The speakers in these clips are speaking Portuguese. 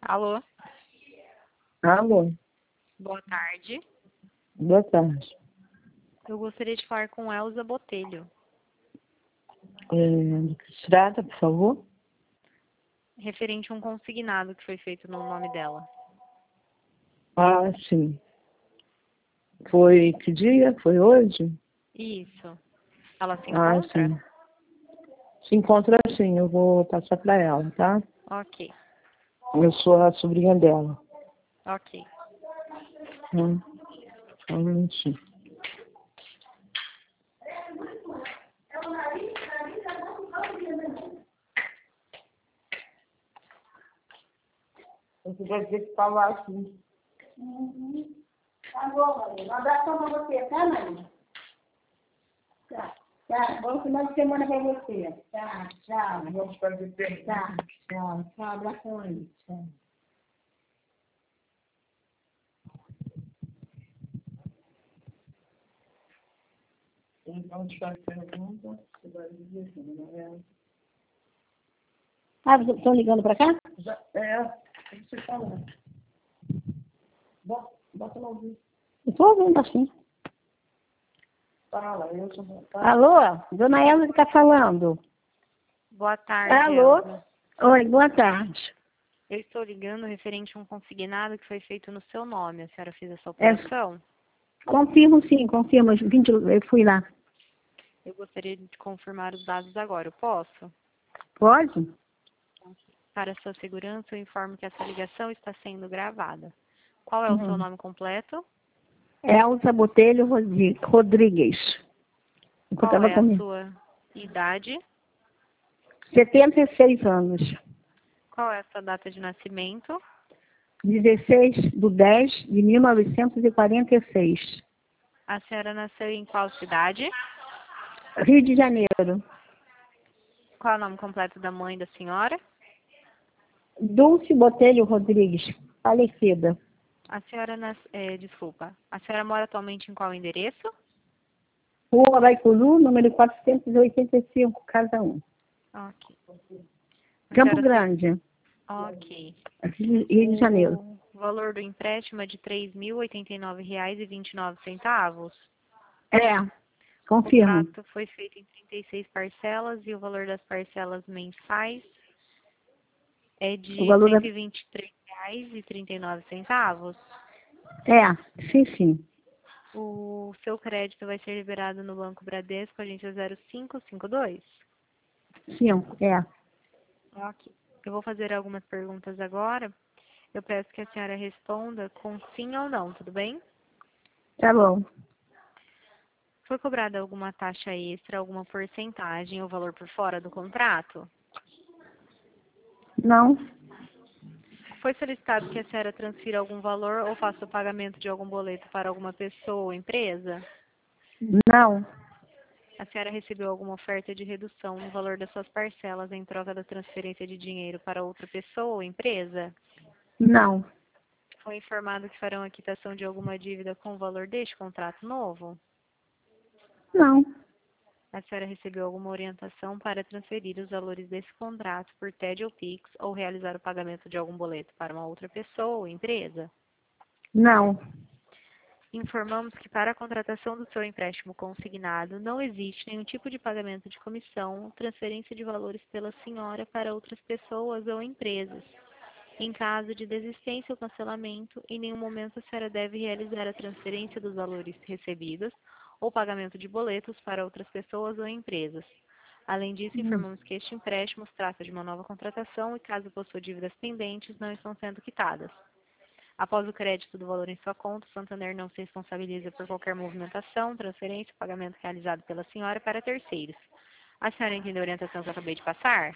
Alô, Alô, boa tarde. boa tarde. Eu gostaria de falar com Elza Botelho, Do que se trata, por favor? referente a um consignado que foi feito no nome dela. Ah, sim. Foi que dia? Foi hoje? Isso. Ela se Ah, encontra? sim. Se encontra sim, eu vou passar para ela, tá? Ok, Eu sou a sobrinha dela. ok. Só um minutinho. Você vai dizer que estava assim. Tá bom, Maria. Um abração pra você, tá, Maria? Tá. Bom final de semana pra você. Tá, tchau. Vamos fazer tempo. Tá, tchau. Tchau, abração aí. Tchau. Então, te fazer pergunta, você vai dizer assim, né? Ah, vocês estão ligando pra cá? Já, você falou. Bota lá ouvir. Eu tô ouvindo assim. Fala, eu sou... Alô? Dona Elza que tá falando. Boa tarde, Alô? Elza. Oi, boa tarde. Eu estou ligando referente a um consignado que foi feito no seu nome. A senhora fez essa É, operação? confirmo sim, confirmo. Eu fui lá. Eu gostaria de confirmar os dados agora. Eu posso? Pode? Para sua segurança, eu informo que essa ligação está sendo gravada. Qual é o seu nome completo? Elza Botelho Rodrigues. Eu Qual tava é a comigo. sua idade? 76 anos. Qual é a sua data de nascimento? 16/10/1946. A senhora nasceu em qual cidade? Rio de Janeiro. Qual é o nome completo da mãe da senhora? Dulce Botelho Rodrigues, falecida. A senhora desculpa. A senhora mora atualmente em qual endereço? Rua Baicuru, número 485, casa 1. Ok. A Campo senhora Grande, Ok. Rio de Janeiro. O valor do empréstimo é de R$ 3.089,29. É, O confirmo. contrato foi feito em 36 parcelas e o valor das parcelas mensais é O de R$ valor da... 123,39. É, sim, sim. O seu crédito vai ser liberado no Banco Bradesco, agência 0552. Sim, é. Ok. Eu vou fazer algumas perguntas agora. Eu peço que a senhora responda com sim ou não, tudo bem? Tá bom. Foi cobrada alguma taxa extra, alguma porcentagem ou valor por fora do contrato? Não, Foi solicitado que a senhora transfira algum valor ou faça o pagamento de algum boleto para alguma pessoa ou empresa? não, A senhora recebeu alguma oferta de redução no valor das suas parcelas em troca da transferência de dinheiro para outra pessoa ou empresa? não, Foi informado que farão a quitação de alguma dívida com o valor deste contrato novo? não, A senhora recebeu alguma orientação para transferir os valores desse contrato por TED ou Pix ou realizar o pagamento de algum boleto para uma outra pessoa ou empresa? não, Informamos que para a contratação do seu empréstimo consignado não existe nenhum tipo de pagamento de comissão ou transferência de valores pela senhora para outras pessoas ou empresas. Em caso de desistência ou cancelamento, em nenhum momento a senhora deve realizar a transferência dos valores recebidos ou pagamento de boletos para outras pessoas ou empresas. Além disso, informamos que este empréstimo se trata de uma nova contratação e, caso possua dívidas pendentes, não estão sendo quitadas. Após o crédito do valor em sua conta, o Santander não se responsabiliza por qualquer movimentação, transferência ou pagamento realizado pela senhora para terceiros. A senhora entendeu a orientação que eu acabei de passar?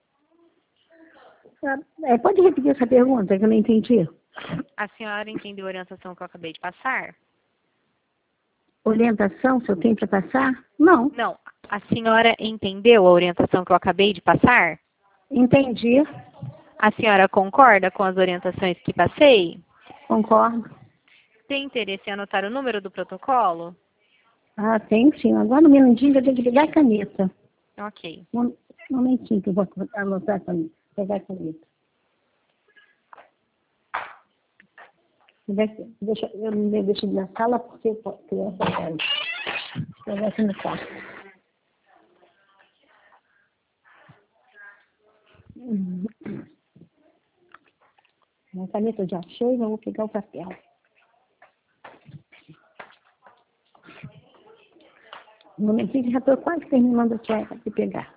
Pode repetir essa pergunta que eu não entendi? A senhora entendeu a orientação que eu acabei de passar? Orientação, se eu tenho para passar? Não. Não. A senhora entendeu a orientação que eu acabei de passar? Entendi, A senhora concorda com as orientações que passei? concordo. Tem interesse em anotar o número do protocolo? Ah, tenho sim. Agora, um minutinho, eu tenho que pegar a caneta. Ok. Um momentinho que eu vou anotar a caneta. Pegar a caneta. Eu me deixo na sala porque a criança quer. Eu vou aqui no quarto. A caneta eu já achei, vamos pegar o papel. Um momentinho, já estou quase terminando de pegar.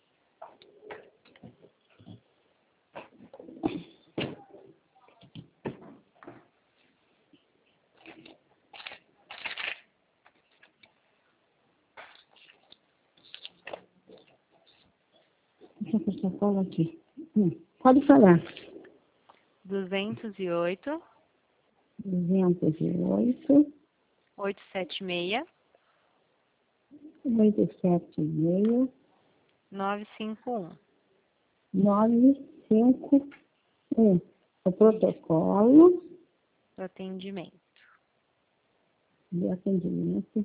Deixa eu fechar a cola aqui. Pode falar. 208, 208, 876, 876, 951. 951. O protocolo Do atendimento. de atendimento.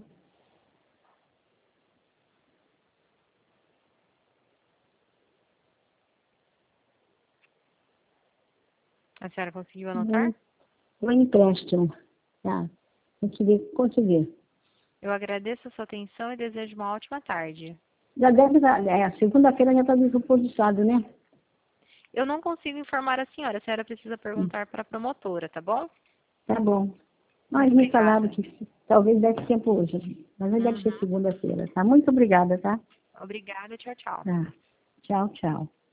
A senhora conseguiu anotar? O empréstimo. Tá. Consegui. Eu agradeço a sua atenção e desejo uma ótima tarde. Já deve estar. Segunda-feira já está depositado, né? Eu não consigo informar a senhora precisa perguntar para a promotora, tá bom? Tá bom. Mas me falaram que talvez desse tempo hoje. Mas deve ser segunda-feira, tá? Muito obrigada, tá? Obrigada, tchau, tchau. Tá. Tchau, tchau.